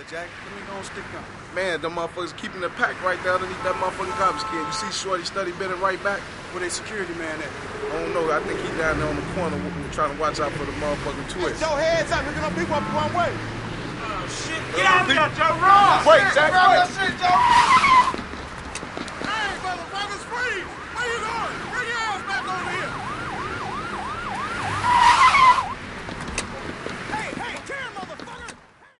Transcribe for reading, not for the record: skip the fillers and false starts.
Jack. Let me go and stick down. Man, them motherfuckers keeping the pack right down underneath that motherfucking garbage can. You see Shorty Study bending right back? Where they security man at? I don't know. I think he down there on the corner trying to watch out for the motherfucking twist. Joe, heads up. We're gonna people up one way. Oh, shit. Get out of here, Joe. Run! Wait, Jack, wait. Shit, Joe.